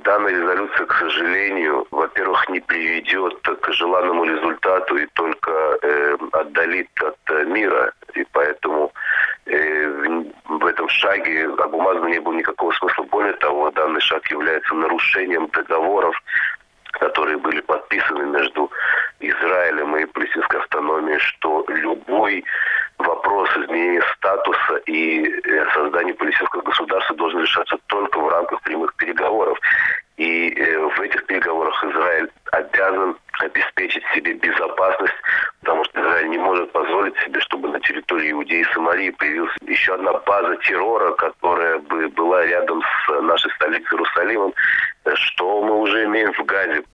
Данная резолюция, к сожалению, во-первых, не приведет к желанному результату и только отдалит от мира. И поэтому в этом шаге Абу-Мазну не было никакого смысла. Более того, данный шаг является нарушением договоров, которые были подписаны между Израилем и палестинской автономией, что любой вопрос изменения статуса и создания палестинского государства должен решаться только в рамках прямых переговоров. И в этих переговорах Израиль обязан обеспечить себе безопасность, потому что Израиль не может позволить себе, чтобы на территории Иудеи и Самарии появилась еще одна база террора, которая бы была рядом с нашей столицей Иерусалимом, что мы уже имеем в Газе.